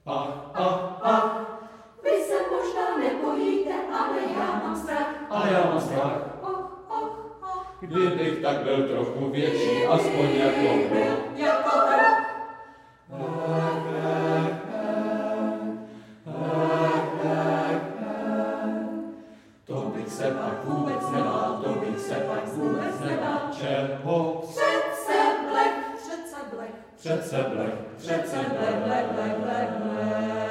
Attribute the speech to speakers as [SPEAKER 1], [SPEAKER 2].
[SPEAKER 1] Vy se možná nebojíte, ale já mám strach.
[SPEAKER 2] A já mám strach. Kdybych tak byl trochu větší, aspoň jako byl.
[SPEAKER 1] Jako hra.
[SPEAKER 2] To bych se pak vůbec nebál, to bych se pak vůbec nebál. Čeho?
[SPEAKER 1] Přece blek, přece blek,
[SPEAKER 2] Přece blek,
[SPEAKER 1] přece blek, blek, blek, blek, blek.